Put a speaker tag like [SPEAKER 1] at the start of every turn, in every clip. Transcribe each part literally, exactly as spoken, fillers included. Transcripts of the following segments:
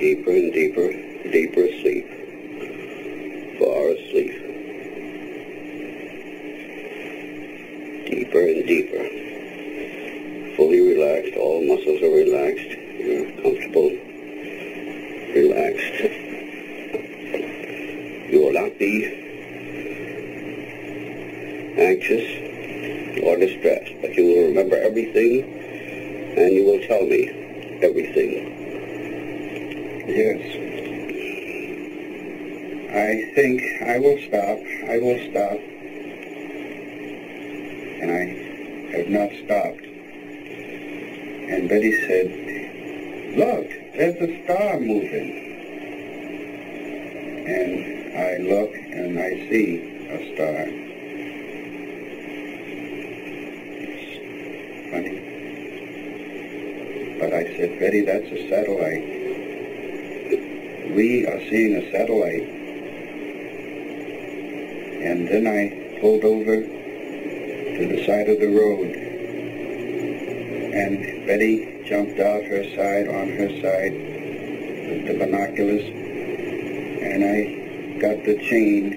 [SPEAKER 1] deeper and deeper, deeper asleep, far asleep, deeper and deeper, fully relaxed, all muscles are relaxed, you're comfortable, relaxed. You will not be anxious or distressed, but you will remember everything and you will tell me everything.
[SPEAKER 2] Yes. I think I will stop. I will stop. And I have not stopped. And Betty said, look, there's a star moving. And I look and I see a star. It's funny. But I said, Betty, that's a satellite. We are seeing a satellite. And then I pulled over to the side of the road. And Betty jumped out her side, on her side, with the binoculars. And I got the chain.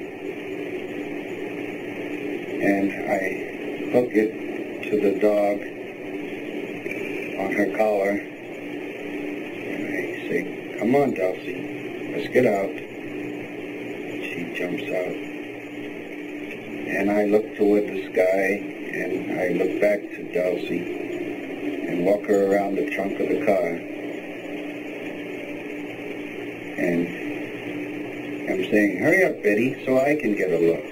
[SPEAKER 2] And I hook it to the dog on her collar. And I say, come on, Dulcie. Let's get out. She jumps out. And I look toward the sky, and I look back to Dulcie and walk her around the trunk of the car. And I'm saying, hurry up, Betty, so I can get a look.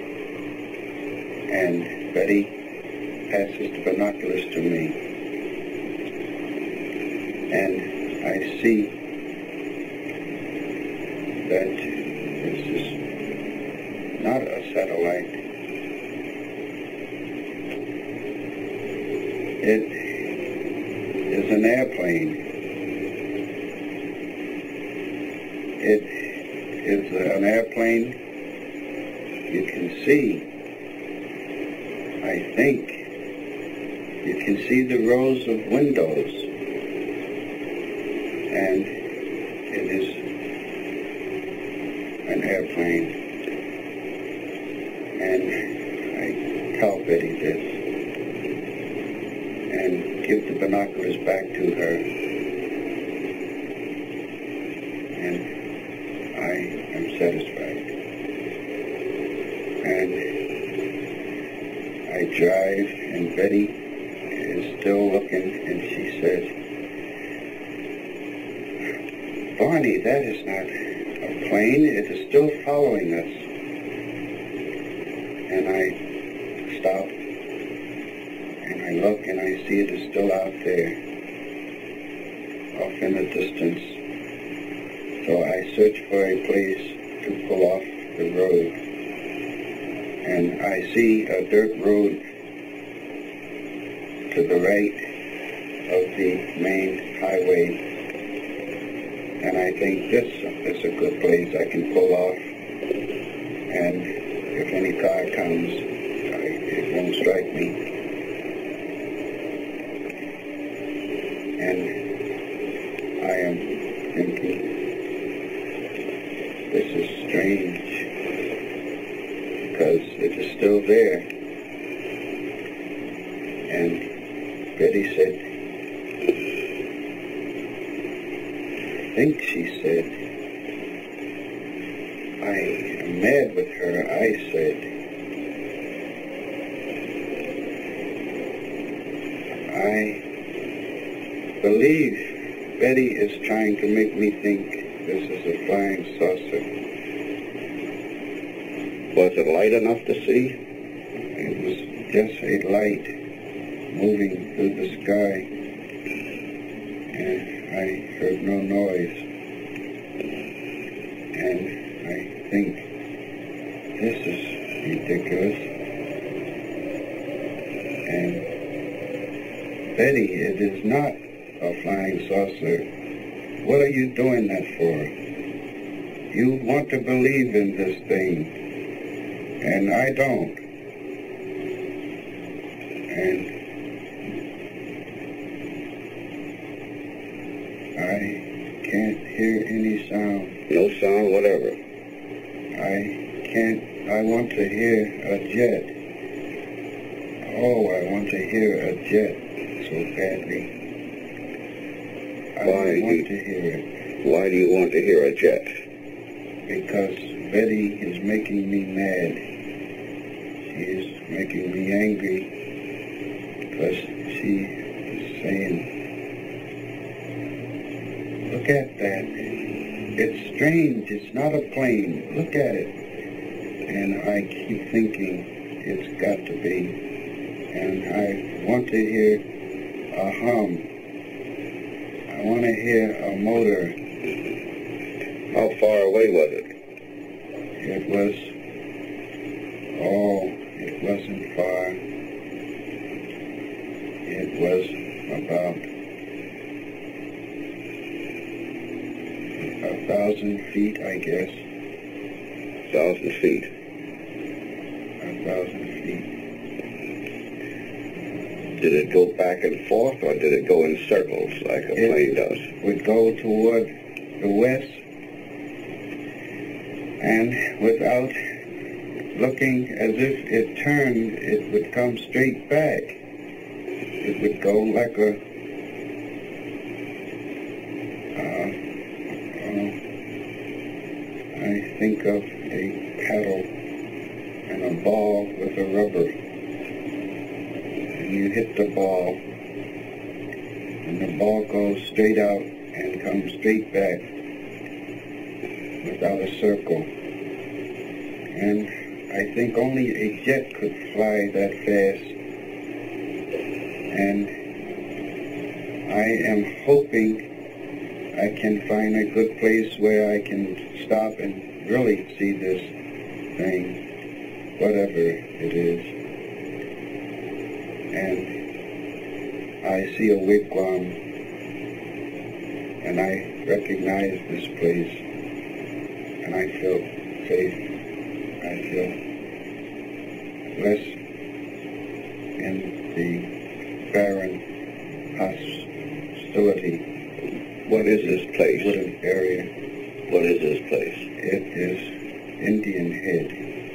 [SPEAKER 2] And Betty passes the binoculars to me. And I see that this is not a satellite. It is an airplane. It is an airplane you can see. I think you can see the rows of windows. And it is an airplane, and I tell Betty this, and give the binoculars back to her, and I am satisfied. And I drive, and Betty is still looking, and she says, Barney, that is not a plane, it is still following us. And I stop, and I look, and I see it is still out there, off in the distance. So I search for a place to pull off the road. And I see a dirt road to the right of the main highway. And I think this is a good place I can pull off, and if any car comes, I, it won't strike me. And I am thinking, this is strange, because it is still there. And Betty said, I think she said, I am mad with her. I said, I believe Betty is trying to make me think this is a flying saucer.
[SPEAKER 1] Was it light enough to see?
[SPEAKER 2] It was just a light moving through the sky. And I heard no noise, and I think, this is ridiculous. And Betty, it is not a flying saucer. What are you doing that for? You want to believe in this thing, and I don't. And I can't hear any sound.
[SPEAKER 1] No sound, whatever.
[SPEAKER 2] I can't, I want to hear a jet. Oh, I want to hear a jet so badly. I
[SPEAKER 1] Why
[SPEAKER 2] want
[SPEAKER 1] you,
[SPEAKER 2] to hear it.
[SPEAKER 1] Why do you want to hear a jet?
[SPEAKER 2] Because Betty is making me mad. She is making me angry because she is saying, look at that. It's strange. It's not a plane. Look at it. And I keep thinking it's got to be. And I want to hear a hum. I want to hear a motor.
[SPEAKER 1] How far away was it?
[SPEAKER 2] It was, oh, it wasn't far. It was about a thousand feet, I guess.
[SPEAKER 1] Thousand feet.
[SPEAKER 2] A thousand feet.
[SPEAKER 1] Did it go back and forth, or did it go in circles like a
[SPEAKER 2] It
[SPEAKER 1] plane does?
[SPEAKER 2] Would go toward the west, and without looking as if it turned, it would come straight back. It would go like a, uh, uh, I think of a paddle and a ball with a rubber. And you hit the ball, and the ball goes straight out and comes straight back without a circle. And I think only a jet could fly that fast. And I am hoping I can find a good place where I can stop and really see this thing, whatever it is. And I see a wigwam, and I recognize this place, and I feel safe. I feel less in the barren hostility.
[SPEAKER 1] What is this place?
[SPEAKER 2] Wooded area.
[SPEAKER 1] What is this place?
[SPEAKER 2] It is Indian Head.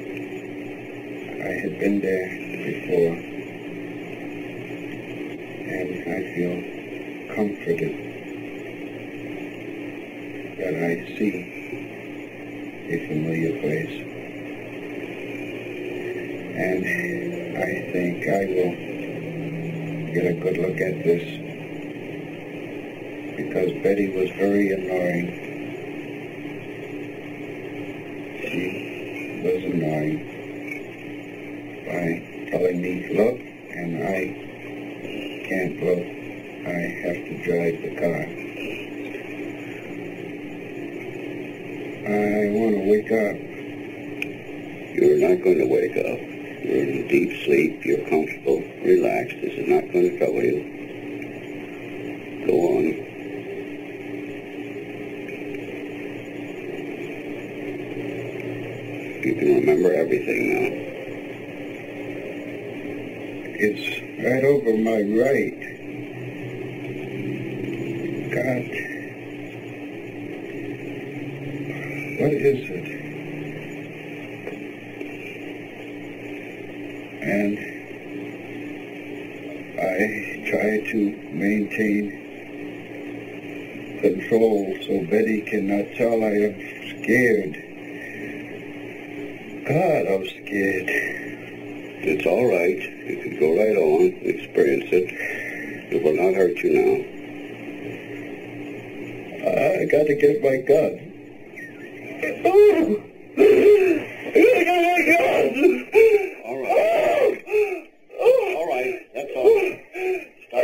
[SPEAKER 2] I had been there before, and I feel comforted that I see a familiar place. And I think I will get a good look at this, because Betty was very annoying. She was annoying by telling me, look, and I can't look. I have to drive the car. I want to wake up.
[SPEAKER 1] You're not going to wake up. You're in deep sleep. You're comfortable, relaxed. This is not going to trouble you. Go on. You can remember everything now.
[SPEAKER 2] It's right over my right. God. What is it? And I try to maintain control so Betty cannot tell I am scared. God, I'm scared.
[SPEAKER 1] It's all right. You can go right on, experience it. It will not hurt you now.
[SPEAKER 2] I got to get my gun. Oh! I gotta get my gun!
[SPEAKER 1] All right. All right. That's all. Stop.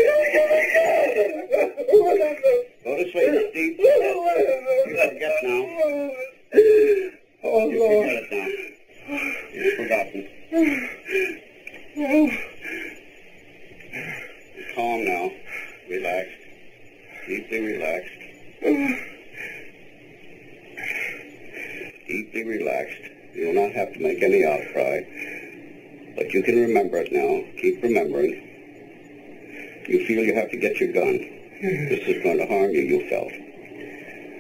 [SPEAKER 1] Go to sleep, Steve. You forget now.
[SPEAKER 2] Oh,
[SPEAKER 1] You
[SPEAKER 2] Lord.
[SPEAKER 1] forget it now. You've forgotten. Calm now. Relaxed. Deeply relaxed. Deeply relaxed. You will not have to make any outcry. But you can remember it now. Keep remembering. You feel you have to get your gun. This is going to harm you, you felt.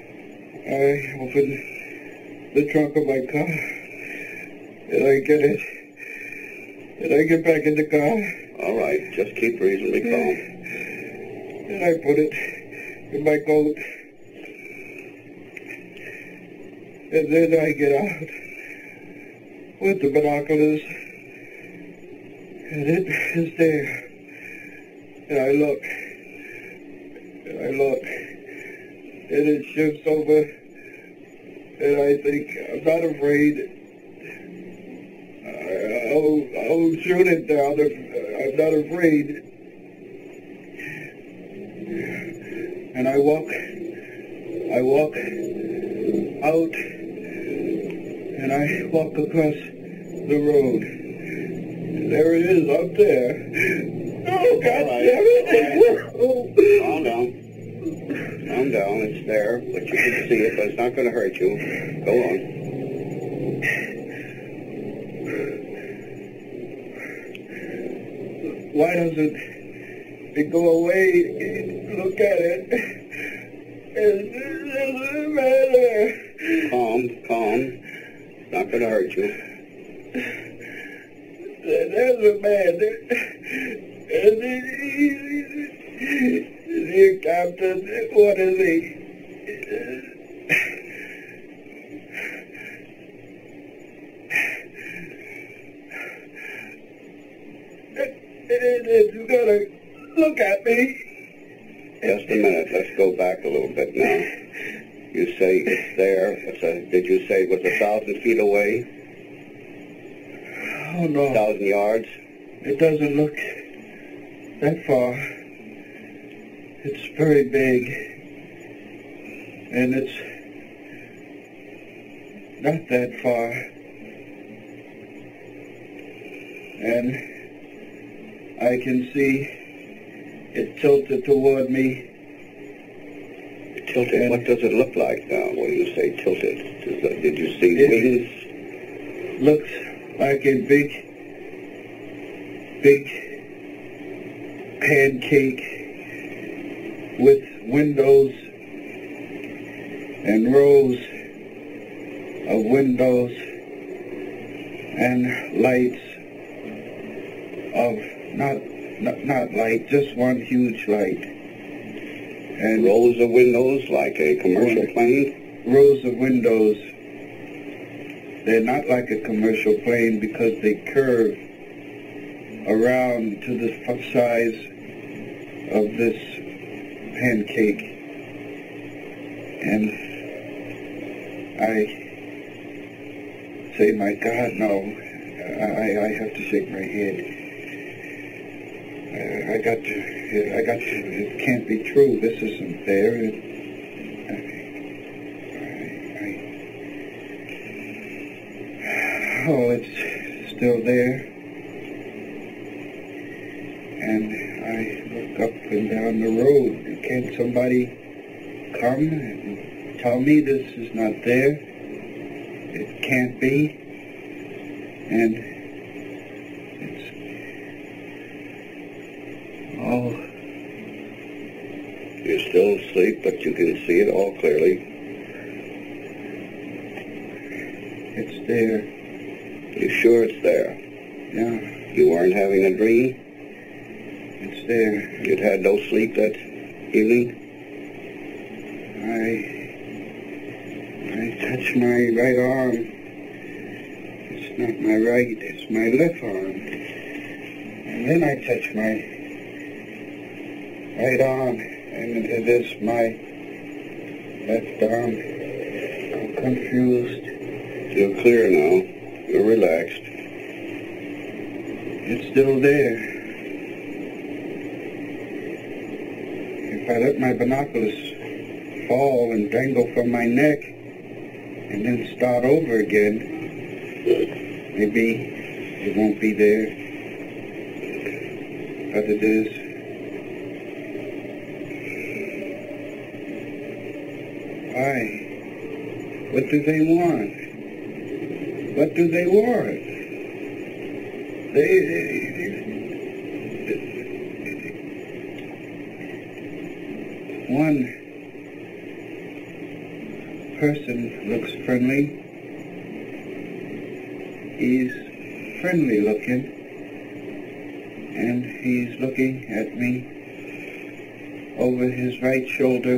[SPEAKER 2] I open the trunk of my car, and I get it, and I get back in the car.
[SPEAKER 1] All right, just keep reasonably calm.
[SPEAKER 2] And I put it in my coat. And then I get out with the binoculars, and it is there. And I look, and I look, and it shifts over, and I think, I'm not afraid. I'll, I'll shoot it down if I'm not afraid. And I walk, I walk out, and I walk across the road. There it is, up there. Oh, God damn it! Oh.
[SPEAKER 1] Calm down. Calm down, it's there, but you can see it, but it's not going to hurt you. Go on.
[SPEAKER 2] Why doesn't it go away? Look at it. It doesn't matter.
[SPEAKER 1] Calm, calm. It's not going to hurt you.
[SPEAKER 2] There's a man. And he, he, Captain, what is he? It's gonna look at me.
[SPEAKER 1] Just a minute. Let's go back a little bit now. You say it's there. It's a, did you say it was a thousand feet away?
[SPEAKER 2] Oh, no.
[SPEAKER 1] A thousand yards?
[SPEAKER 2] It doesn't look that far. It's very big. And it's not that far. And I can see it tilted toward me.
[SPEAKER 1] Tilted?
[SPEAKER 2] And
[SPEAKER 1] what does it look like now when you say tilted? Does that, did you see
[SPEAKER 2] it
[SPEAKER 1] wings?
[SPEAKER 2] Looks like a big, big pancake with windows and rows of windows and lights of Not, not, not light, just one huge light. And
[SPEAKER 1] rows of windows like a commercial plane?
[SPEAKER 2] Rows of windows. They're not like a commercial plane because they curve around to the size of this pancake. And I say, my God, no. I, I have to shake my head. Uh, I got to, I got to, it can't be true. This isn't there. It, I, I, oh, it's still there. And I look up and down the road. Can't somebody come and tell me this is not there? It can't be. And oh.
[SPEAKER 1] You're still asleep, but you can see it all clearly.
[SPEAKER 2] It's there.
[SPEAKER 1] You sure it's there?
[SPEAKER 2] Yeah.
[SPEAKER 1] You weren't having a dream?
[SPEAKER 2] It's there.
[SPEAKER 1] You'd had no sleep that evening?
[SPEAKER 2] I... I touch my right arm. It's not my right, it's my left arm. And then I touch my right arm, and it is my left arm. I'm confused.
[SPEAKER 1] You're clear now. You're relaxed.
[SPEAKER 2] It's still there. If I let my binoculars fall and dangle from my neck, and then start over again, maybe it won't be there. But it is. Why? What do they want? What do they want? They, they, they one person looks friendly, he's friendly looking, and he's looking at me over his right shoulder,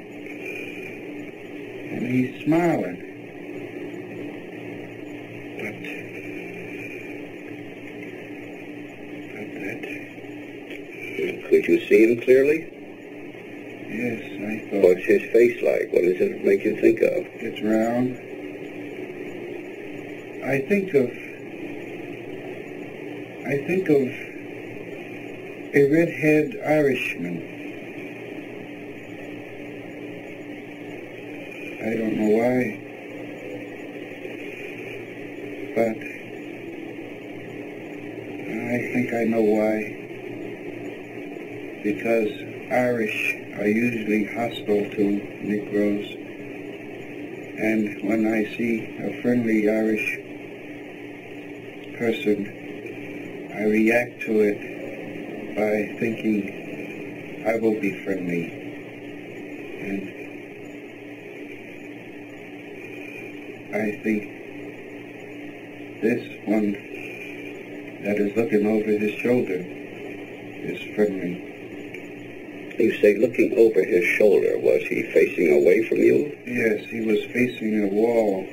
[SPEAKER 2] and he's smiling. But, but that...
[SPEAKER 1] Could you see him clearly?
[SPEAKER 2] Yes, I thought...
[SPEAKER 1] What's his face like? What does it make you think of?
[SPEAKER 2] It's round. I think of... I think of a red-haired Irishman. I don't know why, but I think I know why. Because Irish are usually hostile to Negroes, and when I see a friendly Irish person, I react to it by thinking I will be friendly. And I think this one that is looking over his shoulder is friendly.
[SPEAKER 1] You say looking over his shoulder. Was he facing away from you?
[SPEAKER 2] Yes, he was facing a wall.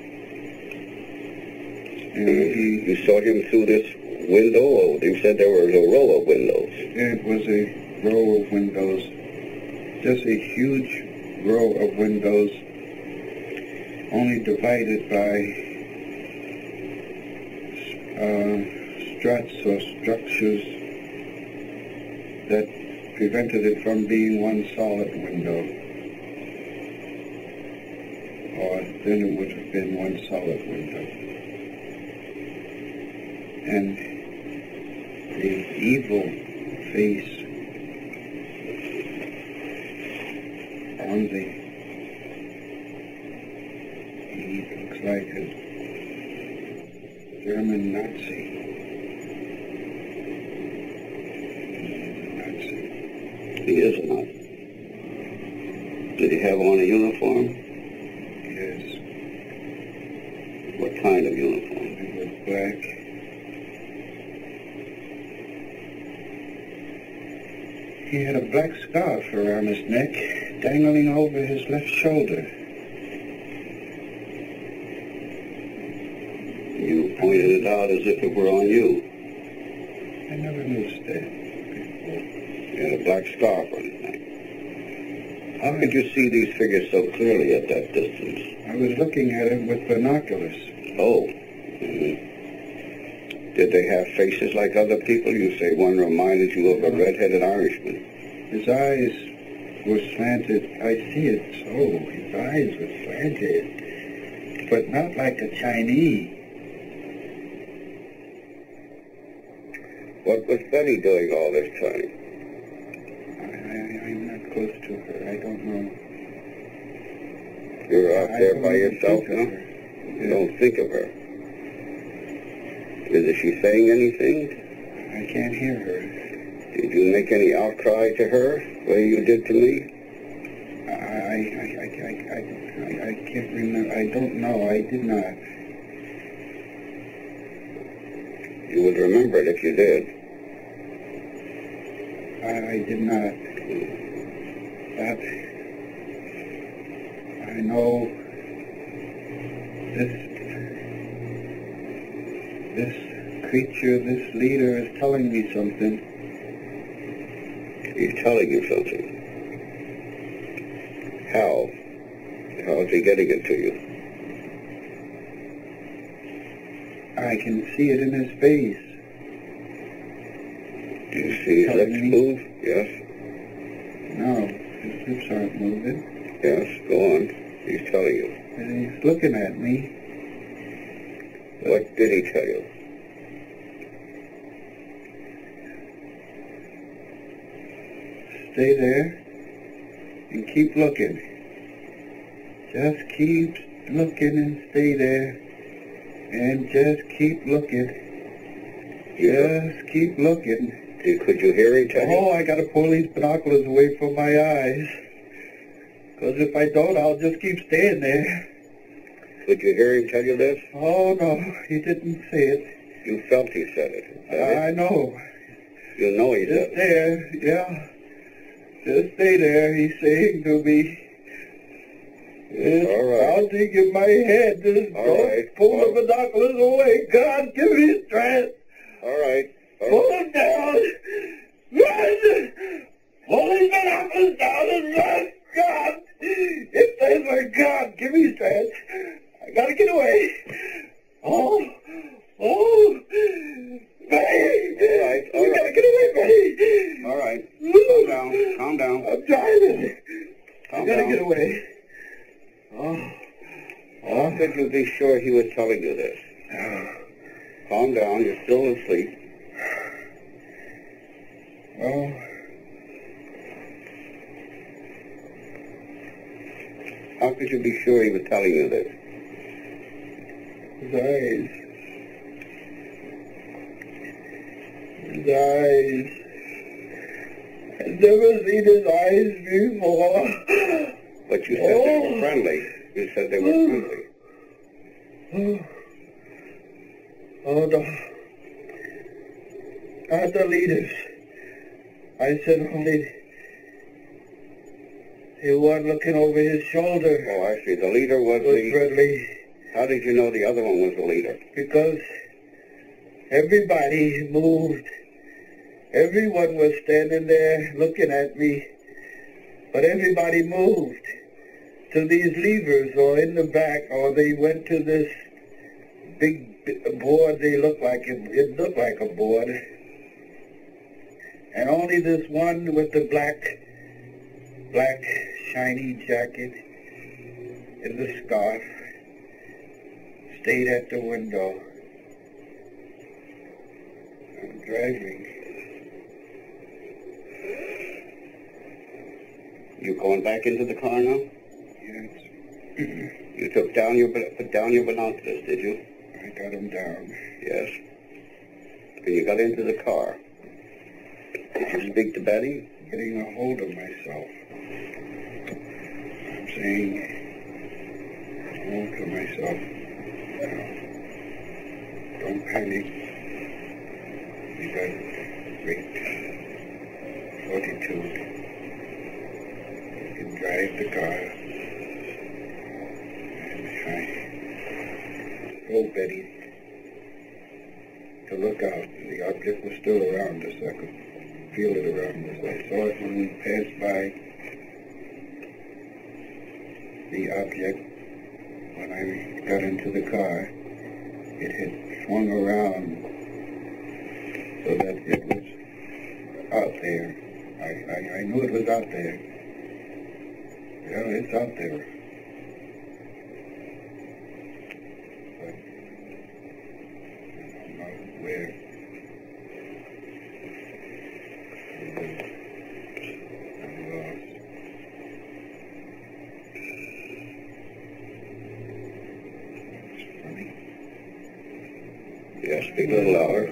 [SPEAKER 2] And
[SPEAKER 1] Mm.
[SPEAKER 2] he,
[SPEAKER 1] You saw him through this window, or you said there was a row of windows?
[SPEAKER 2] it was a row of windows, just a huge row of windows, only divided by uh, struts or structures that prevented it from being one solid window. Or then it would have been one solid window. And the evil face on the, he looks like a German Nazi.
[SPEAKER 1] He is or not? Did he have on a uniform?
[SPEAKER 2] Yes,
[SPEAKER 1] What kind of uniform?
[SPEAKER 2] it was black. He had a black scarf around his neck, dangling over his left shoulder.
[SPEAKER 1] You pointed it out as if it were on you.
[SPEAKER 2] I never noticed that before.
[SPEAKER 1] He had a black scarf on his neck. How could you see these figures so clearly at that distance?
[SPEAKER 2] I was looking at him with binoculars.
[SPEAKER 1] Oh. Mhm. Did they have faces like other people? You say one reminded you of a red-headed Irishman.
[SPEAKER 2] His eyes were slanted. I see it so. His eyes were slanted, but not like a Chinese.
[SPEAKER 1] What was Betty doing all this time?
[SPEAKER 2] I, I, I'm not close to her. I don't know.
[SPEAKER 1] You're out
[SPEAKER 2] I
[SPEAKER 1] there
[SPEAKER 2] don't
[SPEAKER 1] by
[SPEAKER 2] even
[SPEAKER 1] yourself,
[SPEAKER 2] think of
[SPEAKER 1] huh?
[SPEAKER 2] her.
[SPEAKER 1] You don't think of her. Is she saying anything?
[SPEAKER 2] I can't hear her.
[SPEAKER 1] Did you make any outcry to her, the way you did to me?
[SPEAKER 2] I, I, I, I, I, I, I can't remember. I don't know. I did not.
[SPEAKER 1] You would remember it if you did.
[SPEAKER 2] I, I did not. But I know this, this creature, this leader is telling me something.
[SPEAKER 1] He's telling you something. How? How is he getting it to you?
[SPEAKER 2] I can see it in his face.
[SPEAKER 1] Do you see his lips move? Yes?
[SPEAKER 2] No, his lips aren't moving.
[SPEAKER 1] Yes, go on. He's telling you.
[SPEAKER 2] And he's looking at me.
[SPEAKER 1] What did he tell you?
[SPEAKER 2] Stay there and keep looking. Just keep looking and stay there. And just keep looking. Just keep looking.
[SPEAKER 1] Did, could you hear him tell you?
[SPEAKER 2] Oh, I gotta pull these binoculars away from my eyes. Because if I don't, I'll just keep staying there.
[SPEAKER 1] Could you hear him tell you this?
[SPEAKER 2] Oh, no, he didn't say it.
[SPEAKER 1] You felt he said it. Is that
[SPEAKER 2] I
[SPEAKER 1] it?
[SPEAKER 2] know.
[SPEAKER 1] You know he
[SPEAKER 2] Just
[SPEAKER 1] said it.
[SPEAKER 2] there, yeah. Just stay there, he's saying to me. It's
[SPEAKER 1] All right.
[SPEAKER 2] pounding in my head. Just
[SPEAKER 1] All
[SPEAKER 2] don't
[SPEAKER 1] right.
[SPEAKER 2] pull
[SPEAKER 1] All-
[SPEAKER 2] the binoculars away. God, give me strength.
[SPEAKER 1] All right. All
[SPEAKER 2] Pull
[SPEAKER 1] right.
[SPEAKER 2] them down. Run! Pull these binoculars down and run. God, if there's my God, give me strength. I gotta get away. Oh, oh, Betty.
[SPEAKER 1] All right, all
[SPEAKER 2] We
[SPEAKER 1] right.
[SPEAKER 2] gotta get away, Betty.
[SPEAKER 1] All right. Calm down. Calm down.
[SPEAKER 2] I'm driving. I
[SPEAKER 1] Calm
[SPEAKER 2] gotta
[SPEAKER 1] down.
[SPEAKER 2] get away. Oh,
[SPEAKER 1] How could you be sure he was telling you this? Calm down. You're still asleep.
[SPEAKER 2] well,
[SPEAKER 1] How could you be sure he was telling you this?
[SPEAKER 2] his eyes. His eyes. I've never seen his eyes before.
[SPEAKER 1] But you said they
[SPEAKER 2] Oh.
[SPEAKER 1] were friendly. You said they were friendly.
[SPEAKER 2] Oh, oh no. Not the leaders. I said only the one looking over his shoulder
[SPEAKER 1] Oh, I see. The leader was
[SPEAKER 2] was
[SPEAKER 1] the...
[SPEAKER 2] friendly
[SPEAKER 1] How did you know the other one was the leader?
[SPEAKER 2] because everybody moved. Everyone was standing there looking at me, but everybody moved to these levers or in the back, or they went to this big b- board. They looked like it, it looked like a board. And only this one with the black, black shiny jacket and the scarf stayed at the window. I'm driving.
[SPEAKER 1] You going back into the car now?
[SPEAKER 2] Yes,
[SPEAKER 1] You took down your put down your binoculars, did you?
[SPEAKER 2] I got him down.
[SPEAKER 1] Yes. And you got into the car. Did you speak to Betty?
[SPEAKER 2] Getting a hold of myself. I'm saying, hold to myself. Now, don't panic. We got great fortitude. You can drive the car. And I told Betty to look out. The object was still around us. I could feel it around us. I saw it when we passed by the object. When I got into the car, it had swung around so that it was out there. I, I, I knew it was out there. Yeah, it's out there. But I don't know where. I'm lost. It's funny.
[SPEAKER 1] Yes, speak a little louder.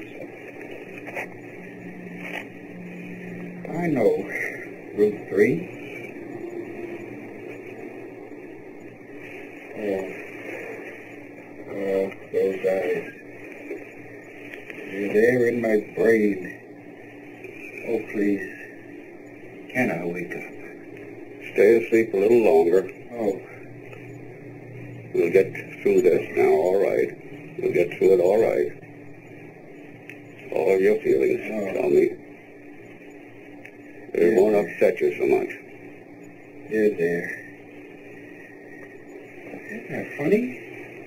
[SPEAKER 2] I know Route three. Oh, oh, those eyes. They're there in my brain. Oh, please. Can I wake up?
[SPEAKER 1] Stay asleep a little longer.
[SPEAKER 2] Oh,
[SPEAKER 1] We'll get through this now, all right. We'll get through it all right. All of your feelings,
[SPEAKER 2] Oh.
[SPEAKER 1] tell me. It
[SPEAKER 2] Yeah.
[SPEAKER 1] won't upset you so much.
[SPEAKER 2] they're there. Isn't that funny?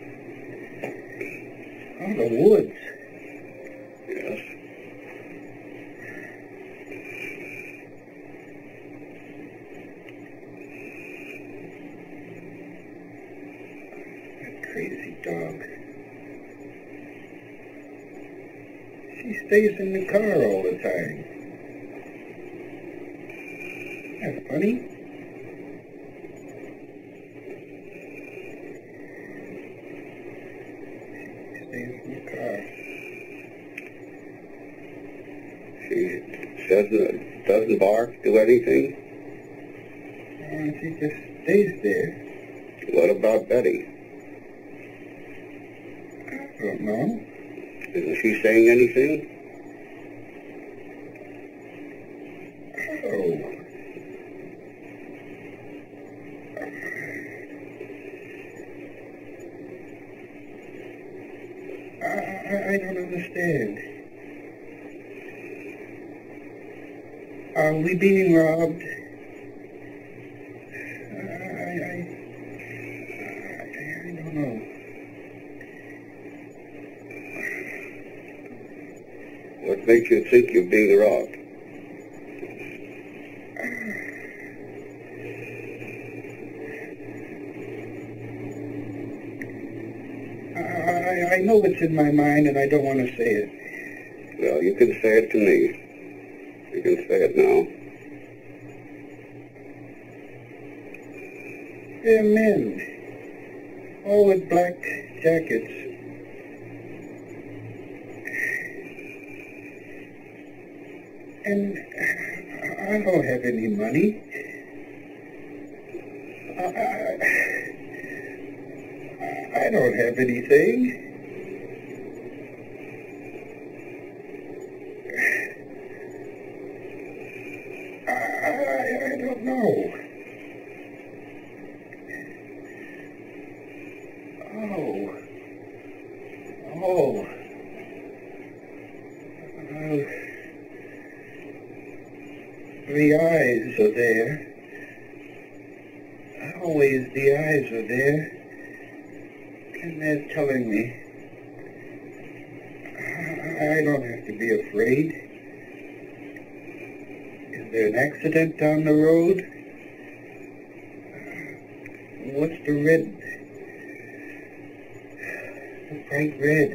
[SPEAKER 2] Oh, the woods.
[SPEAKER 1] Yes.
[SPEAKER 2] That crazy dog. She stays in the car all the time. Isn't that funny? She stays in the car.
[SPEAKER 1] She doesn't, doesn't bark, do anything.
[SPEAKER 2] Oh, she just stays there.
[SPEAKER 1] What about Betty?
[SPEAKER 2] don't know.
[SPEAKER 1] Isn't she saying anything?
[SPEAKER 2] Oh. I, I, I don't understand. Are we being robbed? I, I, I, I don't know.
[SPEAKER 1] What makes you think you're being robbed?
[SPEAKER 2] I, I know it's in my mind and I don't want to say it.
[SPEAKER 1] Well, you can say it to me. You can say it now.
[SPEAKER 2] They're men, all with black jackets. And I don't have any money. I, I, I don't have anything. I, I, I don't know. Oh. Oh. Uh, the eyes are there. Always the eyes are there. And they're telling me I, I don't have to be afraid. Is there an accident down the road? What's the red? The bright red.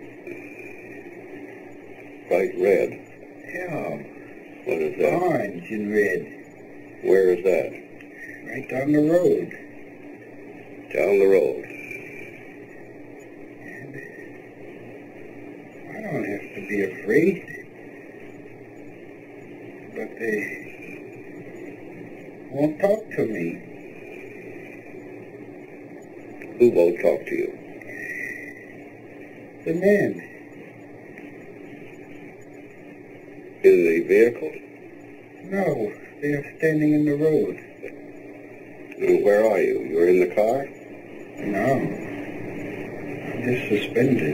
[SPEAKER 1] Bright red?
[SPEAKER 2] Yeah.
[SPEAKER 1] What is that?
[SPEAKER 2] Orange and red.
[SPEAKER 1] Where is that?
[SPEAKER 2] Right down the road.
[SPEAKER 1] Down the road.
[SPEAKER 2] And I don't have to be afraid. But they won't talk to me.
[SPEAKER 1] Who won't talk to you?
[SPEAKER 2] The men.
[SPEAKER 1] In the vehicle?
[SPEAKER 2] No, they are standing in the road.
[SPEAKER 1] And where are you? You're in the car?
[SPEAKER 2] No. I'm just suspended.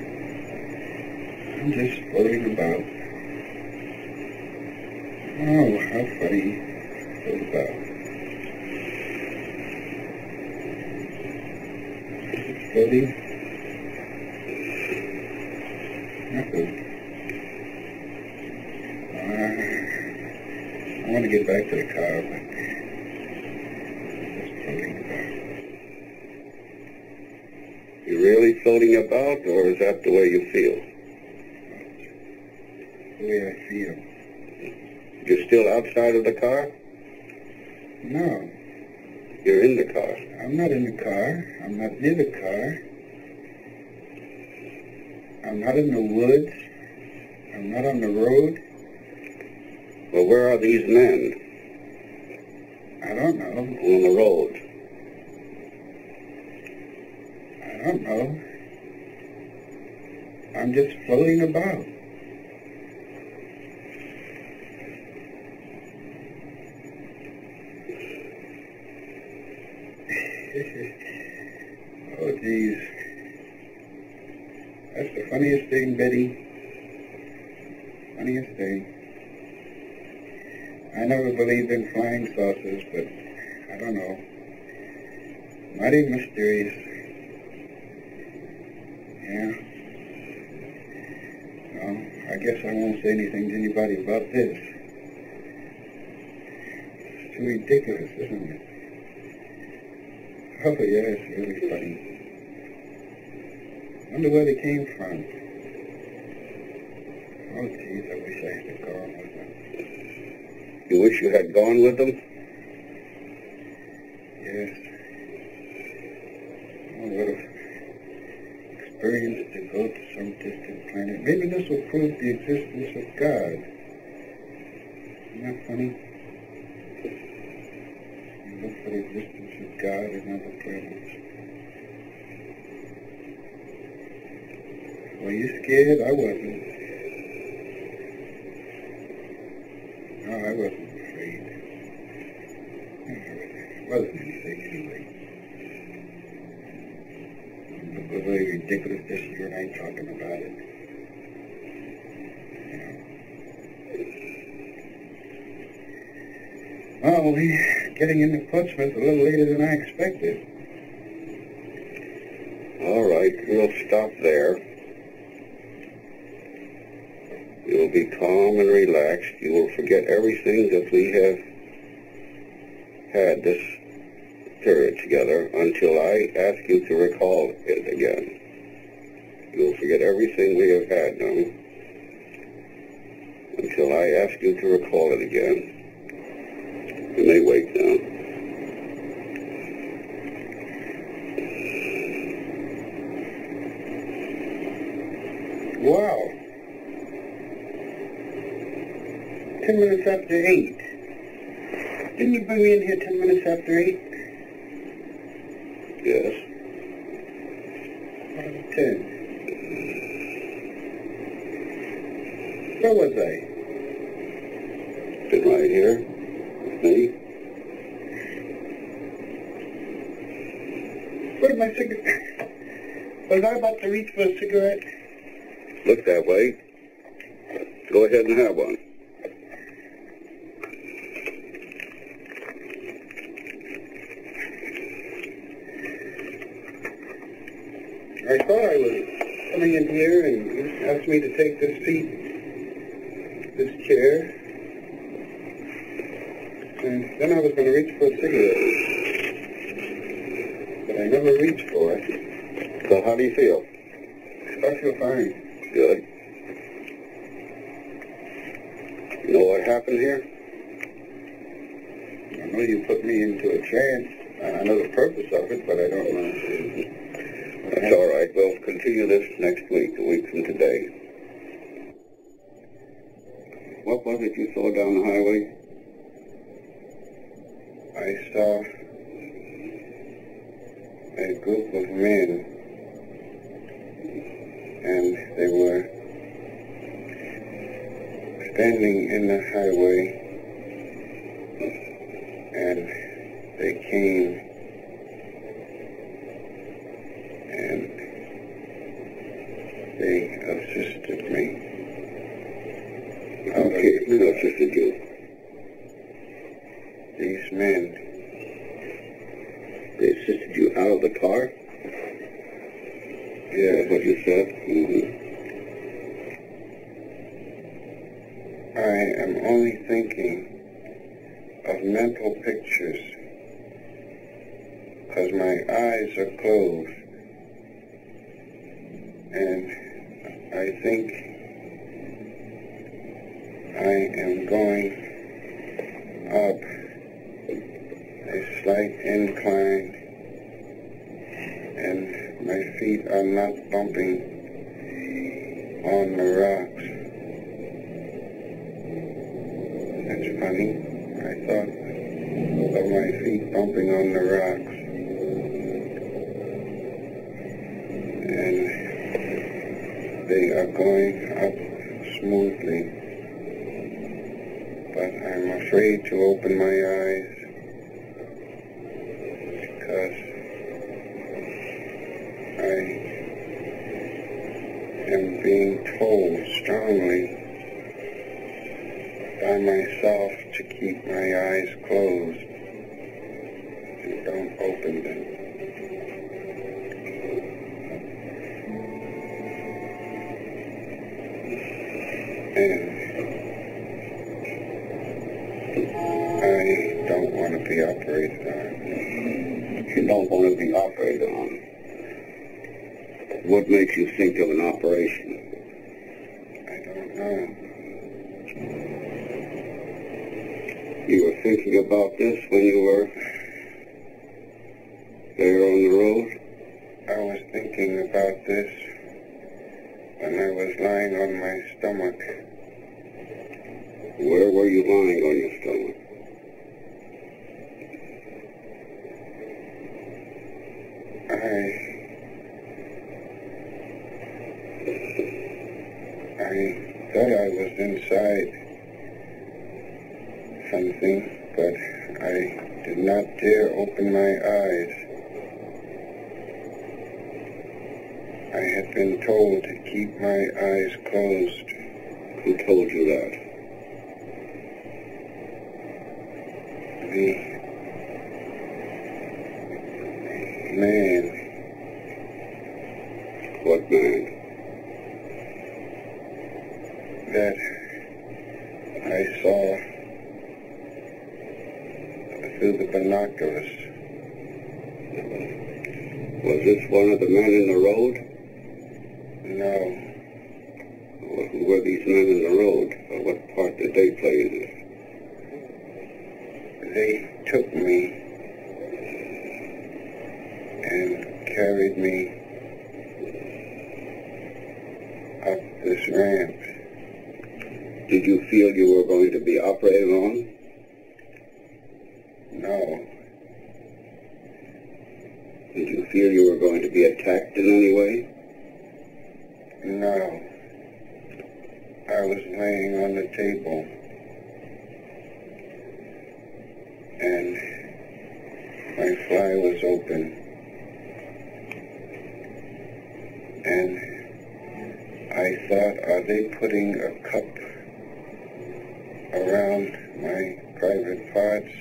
[SPEAKER 2] I'm just floating about. Oh, how funny. Float about. Just floating. Nothing. Uh, I want to get back to the car, but just floating about.
[SPEAKER 1] You really floating about, or is that the way you feel?
[SPEAKER 2] The way I feel.
[SPEAKER 1] You're still outside of the car?
[SPEAKER 2] No,
[SPEAKER 1] You're in the car.
[SPEAKER 2] I'm not in the car. I'm not near the car. I'm not in the woods. I'm not on the road.
[SPEAKER 1] Well, where are these men?
[SPEAKER 2] I don't know.
[SPEAKER 1] On the road.
[SPEAKER 2] I don't know. I'm just floating about. Oh, geez. That's the funniest thing, Betty. Funniest thing. I never believed in flying saucers, but I don't know. Mighty mysterious. Yeah. Well, I guess I won't say anything to anybody about this. It's too ridiculous, isn't it? Oh, yeah, it's really funny. Wonder where they came from. Oh, geez, I wish I had gone with them.
[SPEAKER 1] You wish you had gone with them?
[SPEAKER 2] Yes. Oh, what a experience to go to some distant planet. Maybe this will prove the existence of God. Isn't that funny? You look for the existence of God in other planets. Were you scared? I wasn't. No, I wasn't afraid. It wasn't anything anyway. It was very ridiculous just you and I talking about it. Well, we're getting into Portsmouth a little later than I expected.
[SPEAKER 1] All right, we'll stop there. You will be calm and relaxed. You will forget everything that we have had this period together until I ask you to recall it again. You will forget everything we have had now until I ask you to recall it again. You may wait now.
[SPEAKER 2] Wow. Ten minutes after eight. Didn't you bring me in here ten minutes after eight?
[SPEAKER 1] Yes.
[SPEAKER 2] Ten. Where was I?
[SPEAKER 1] Been right here with me.
[SPEAKER 2] What am I cigarette? Was I about to reach for a cigarette?
[SPEAKER 1] Look that way. Go ahead and have one.
[SPEAKER 2] I thought I was coming in here and you asked me to take this seat, this chair, and then I was going to reach for a cigarette, but I never reached for it.
[SPEAKER 1] So how do you feel?
[SPEAKER 2] I feel fine.
[SPEAKER 1] Good. You know what happened here?
[SPEAKER 2] I know you put me into a trance. I know the purpose of it, but I don't know.
[SPEAKER 1] That's all right. We'll continue this next week, a week from today. What was it you saw down the highway?
[SPEAKER 2] I saw a group of men, and they were standing in the highway, and they came and they assisted me.
[SPEAKER 1] Okay, who assisted you?
[SPEAKER 2] These men.
[SPEAKER 1] They assisted you out of the car?
[SPEAKER 2] Yeah,
[SPEAKER 1] That's what you said? Mm-hmm.
[SPEAKER 2] I am only thinking of mental pictures because my eyes are closed, and I think I am going up a slight incline, and my feet are not bumping on the rocks. That's funny. I thought of my feet bumping on the rocks, and they are going up smoothly, but I'm afraid to open my eyes because I am being told strongly by myself to keep my eyes closed and don't open them. And I don't want to be operated on.
[SPEAKER 1] You don't want to be operated on. What makes you think of an operation?
[SPEAKER 2] I don't know.
[SPEAKER 1] You were thinking about this when you were there on the road?
[SPEAKER 2] I was thinking about this when I was lying on my stomach.
[SPEAKER 1] Where were you lying on your stomach?
[SPEAKER 2] I thought I was inside something, but I did not dare open my eyes. I had been told to keep my eyes closed.
[SPEAKER 1] Who told you that?
[SPEAKER 2] The man.
[SPEAKER 1] What man?
[SPEAKER 2] That I saw through the binoculars.
[SPEAKER 1] Was this one of the men in the road?
[SPEAKER 2] No.
[SPEAKER 1] Well, who were these men in the road? Or what part did they play in it?
[SPEAKER 2] They took me and carried me up this ramp.
[SPEAKER 1] Did you feel you were going to be operated on?
[SPEAKER 2] No.
[SPEAKER 1] Did you feel you were going to be attacked in any way?
[SPEAKER 2] No. I was laying on the table, and my fly was open, and I thought, are they putting a cup around my private parts?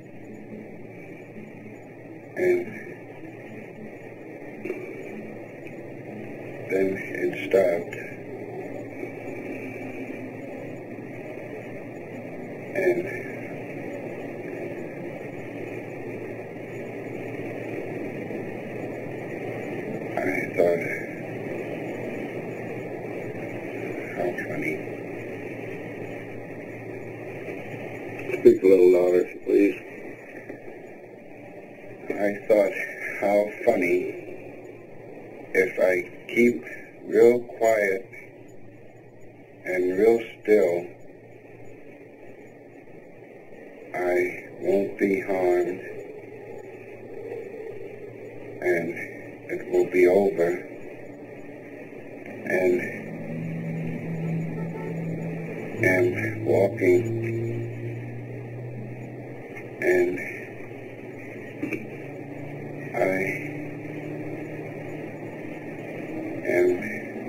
[SPEAKER 2] And then it stopped. And I thought, how funny.
[SPEAKER 1] Speak a little louder, please.
[SPEAKER 2] I thought, how funny if I keep real quiet and real still, I won't be harmed, and it will be over, and am walking, and I am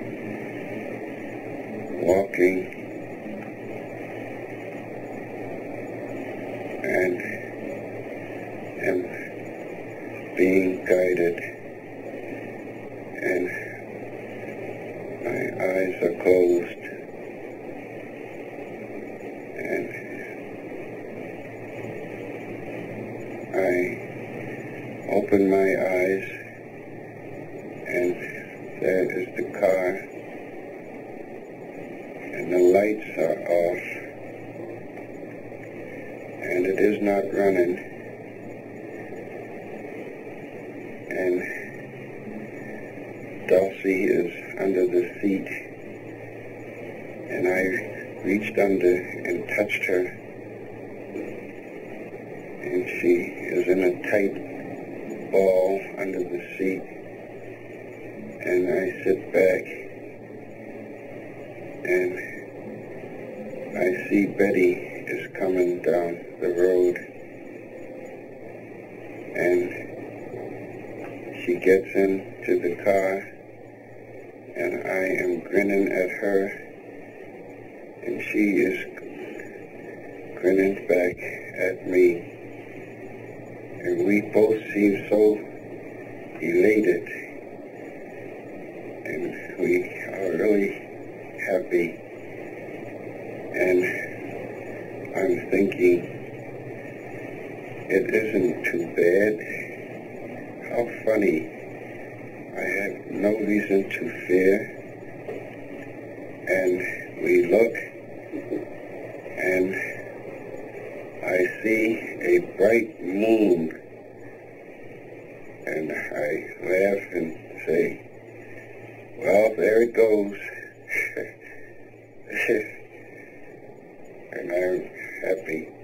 [SPEAKER 2] walking and am being guided, and my eyes are closed, and I open my eyes, and there is the car, and the lights are off, and it is not running, and Dulcie is under the seat, and I reached under and touched her, and she is in a tight ball under the seat, and I sit back, and I see Betty is coming down the road, and she gets into the car, and I am grinning at her, and she is grinning back at me, and we both seem so elated, and we are really happy, and I'm thinking, it isn't too bad. How funny. I have no reason to fear. And we look, and I see a bright moon, and I laugh and say, well, there it goes. And I'm happy.